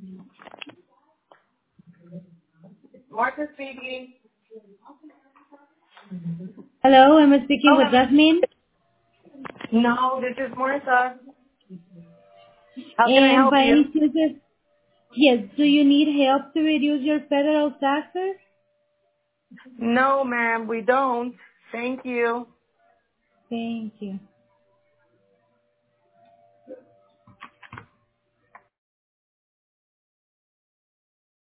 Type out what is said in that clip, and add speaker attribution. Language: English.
Speaker 1: Martha speaking.
Speaker 2: Hello, I'm speaking with
Speaker 1: Hello.
Speaker 2: Jasmine.
Speaker 1: No, this is Martha. How can I
Speaker 2: And
Speaker 1: help
Speaker 2: by
Speaker 1: you?
Speaker 2: any chance, yes, do you need help to reduce your federal taxes?
Speaker 1: No, ma'am, we don't. Thank you.
Speaker 2: Thank you.